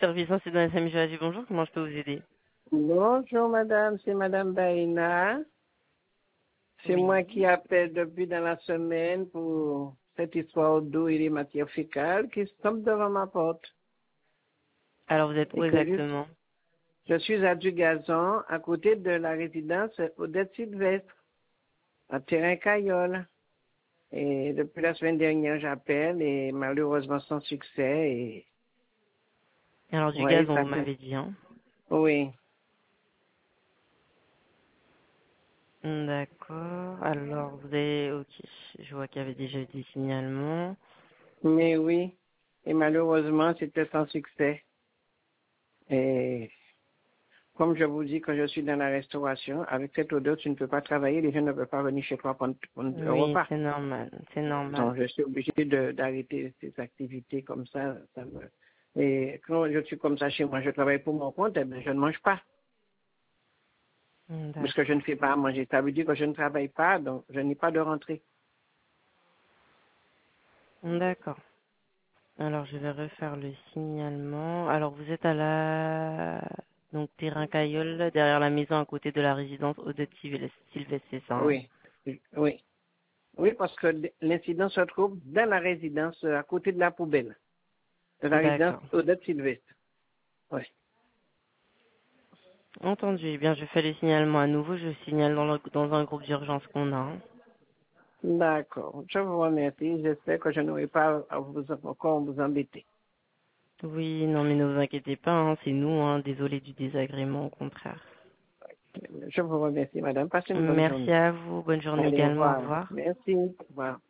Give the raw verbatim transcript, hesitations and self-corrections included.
service ainsi dans la S M J A G. Bonjour, comment je peux vous aider? Bonjour madame, c'est madame Baïna. C'est moi Oui. qui appelle depuis dans la semaine pour cette histoire d'eau et des matières fécales qui tombent devant ma porte. Alors vous êtes où Et que je, exactement? je suis à Dugazon, à côté de la résidence Odette Sylvestre, à Terrain Caillol. Et depuis la semaine dernière, j'appelle et malheureusement sans succès. Et Alors du oui, gazon, ça vous fait. m'avez dit, hein? Oui. D'accord. Alors vous avez, ok, je vois qu'il y avait déjà eu des signalements. Mais oui. Et malheureusement, c'était sans succès. Et comme je vous dis, quand je suis dans la restauration, avec cette odeur, tu ne peux pas travailler, les gens ne peuvent pas venir chez toi prendre prendre un Oui, repas. c'est normal, c'est normal. Donc, je suis obligée de- d'arrêter ces activités comme ça. ça me... Et quand je suis comme ça chez moi, je travaille pour mon compte, eh bien, je ne mange pas, parce que je D'accord. ne fais pas à manger. Ça veut dire que je ne travaille pas, donc je n'ai pas de rentrée. D'accord. Alors je vais refaire le signalement. Alors vous êtes à la donc terrain Caillol, derrière la maison à côté de la résidence Odette Sylvestre, c'est ça, hein? Oui, oui. Oui, parce que l'incident se trouve dans la résidence, à côté de la poubelle, de la résidence D'accord. Odette Sylvestre. Oui. Entendu. Eh bien, je fais le signalement à nouveau. Je signale dans, le- dans un groupe d'urgence qu'on a, hein. D'accord. Je vous remercie. J'espère que je n'aurai pas à vous encore vous embêter. Oui, non, mais ne vous inquiétez pas, hein, c'est nous, hein, désolé du désagrément, au contraire. Je vous remercie, madame. Passez une bonne Merci journée. à vous. Bonne journée Allez, au également. Au revoir. revoir. Merci. Au revoir.